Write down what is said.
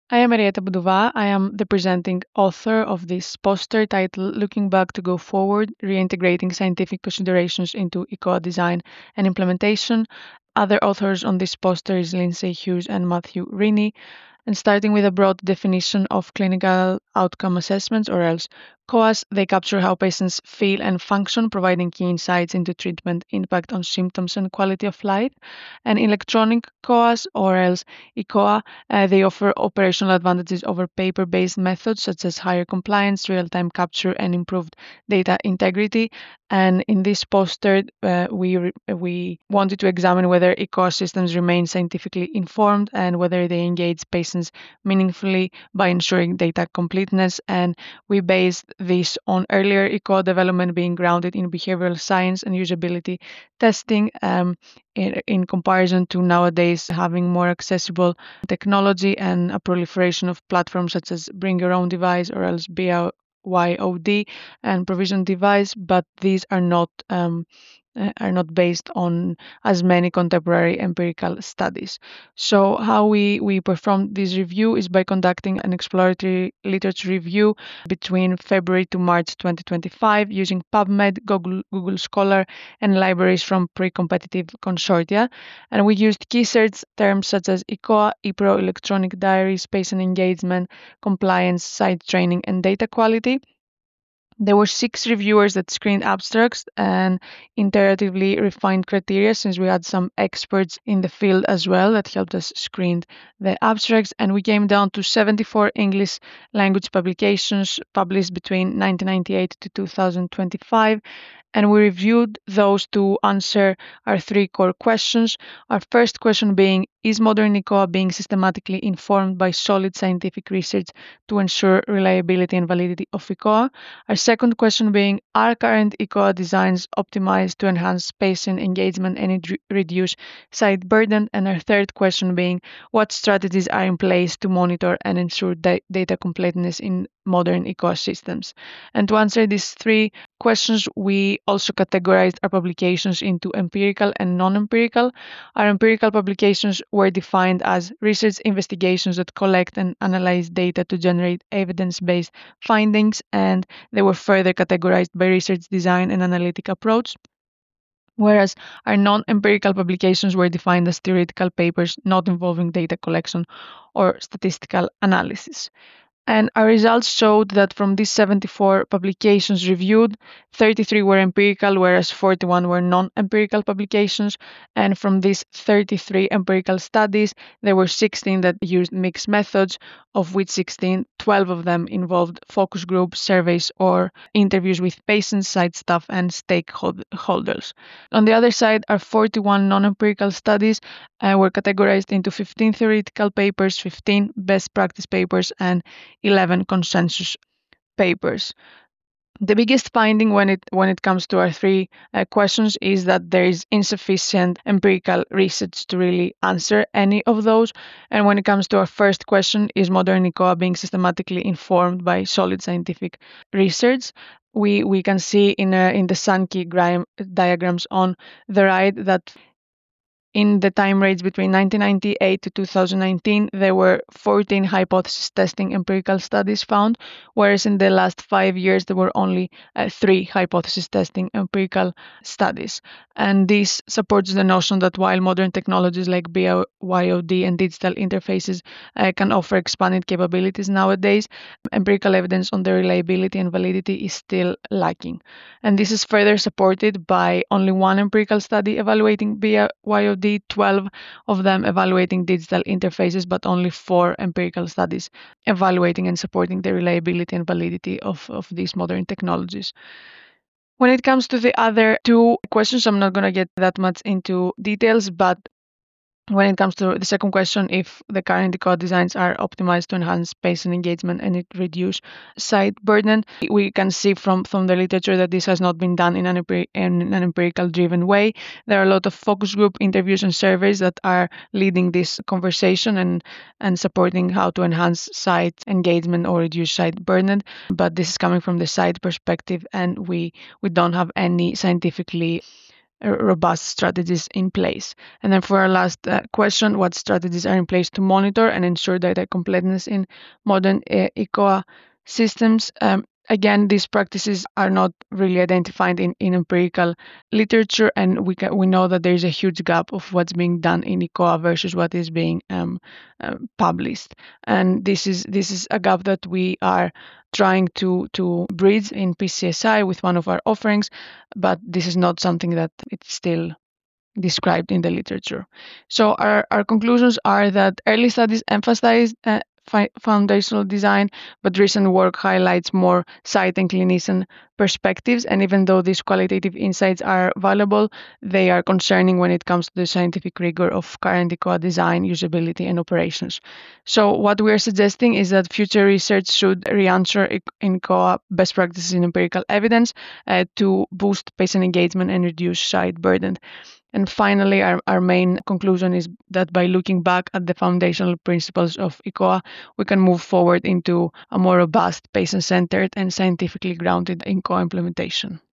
I am Marietta Budova. I am the presenting author of this poster titled Looking Back to Go Forward, Reintegrating Scientific Considerations into ECOA Design and Implementation. Other authors on this poster is Lindsay Hughes and Matthew Rini. And starting with a broad definition of clinical outcome assessments, or else COAs, they capture how patients feel and function, providing key insights into treatment impact on symptoms and quality of life. And electronic COAs, or else ECOA, they offer operational advantages over paper-based methods such as higher compliance, real-time capture, and improved data integrity. And in this poster, we wanted to examine whether ECOA systems remain scientifically informed and whether they engage patients meaningfully by ensuring data completeness. And we based this on earlier ECOA development being grounded in behavioral science and usability testing. In comparison to nowadays having more accessible technology and a proliferation of platforms such as bring your own device or else BYOD and provision device, but these are not based on as many contemporary empirical studies. So how we performed this review is by conducting an exploratory literature review between February to March 2025 using PubMed, Google Scholar, and libraries from pre-competitive consortia. And we used key search terms such as ECOA, EPRO, electronic diaries, patient engagement, compliance, site training, and data quality. There were 6 reviewers that screened abstracts and iteratively refined criteria since we had some experts in the field as well that helped us screen the abstracts. And we came down to 74 English language publications published between 1998 to 2025. And we reviewed those to answer our 3 core questions. Our first question being, is modern ECOA being systematically informed by solid scientific research to ensure reliability and validity of ECOA? Our second question being, are current ECOA designs optimized to enhance patient engagement and reduce site burden? And our third question being, what strategies are in place to monitor and ensure data completeness in modern ECOA systems? And to answer these 3 questions, we also categorized our publications into empirical and non-empirical. Our empirical publications were defined as research investigations that collect and analyze data to generate evidence-based findings, and they were further categorized by research design and analytic approach. Whereas our non-empirical publications were defined as theoretical papers not involving data collection or statistical analysis. And our results showed that from these 74 publications reviewed, 33 were empirical, whereas 41 were non-empirical publications. And from these 33 empirical studies, there were 16 that used mixed methods, of which 12 of them involved focus groups, surveys, or interviews with patients, site staff, and stakeholders. On the other side, our 41 non-empirical studies were categorized into 15 theoretical papers, 15 best practice papers, and 11 consensus papers. The biggest finding when it comes to our 3 questions is that there is insufficient empirical research to really answer any of those. And when it comes to our first question, is modern ECOA being systematically informed by solid scientific research? We can see in the Sankey diagrams on the right that in the time range between 1998 to 2019, there were 14 hypothesis testing empirical studies found, whereas in the last 5 years, there were only 3 hypothesis testing empirical studies. And this supports the notion that while modern technologies like BYOD and digital interfaces can offer expanded capabilities nowadays, empirical evidence on their reliability and validity is still lacking. And this is further supported by only 1 empirical study evaluating BYOD, 12 of them evaluating digital interfaces, but only 4 empirical studies evaluating and supporting the reliability and validity of these modern technologies. When it comes to the other 2 questions, I'm not going to get that much into details, but when it comes to the second question, if the current ECOA designs are optimized to enhance patient engagement and it reduce site burden, we can see from the literature that this has not been done in an empirical driven way. There are a lot of focus group interviews and surveys that are leading this conversation and supporting how to enhance site engagement or reduce site burden. But this is coming from the site perspective, and we don't have any scientifically robust strategies in place. And then for our last question, what strategies are in place to monitor and ensure data completeness in modern ECOA systems? Again, these practices are not really identified in empirical literature, and we know that there is a huge gap of what's being done in ECOA versus what is being published. And this is a gap that we are trying to bridge in PCSI with one of our offerings, but this is not something that it's still described in the literature. So our conclusions are that early studies emphasize foundational design, but recent work highlights more site and clinician perspectives. And even though these qualitative insights are valuable, they are concerning when it comes to the scientific rigor of current ECOA design, usability, and operations. So what we're suggesting is that future research should re-answer ECOA best practices in empirical evidence to boost patient engagement and reduce site burden. And finally, our main conclusion is that by looking back at the foundational principles of ECOA, we can move forward into a more robust, patient-centered, and scientifically grounded ECOA implementation.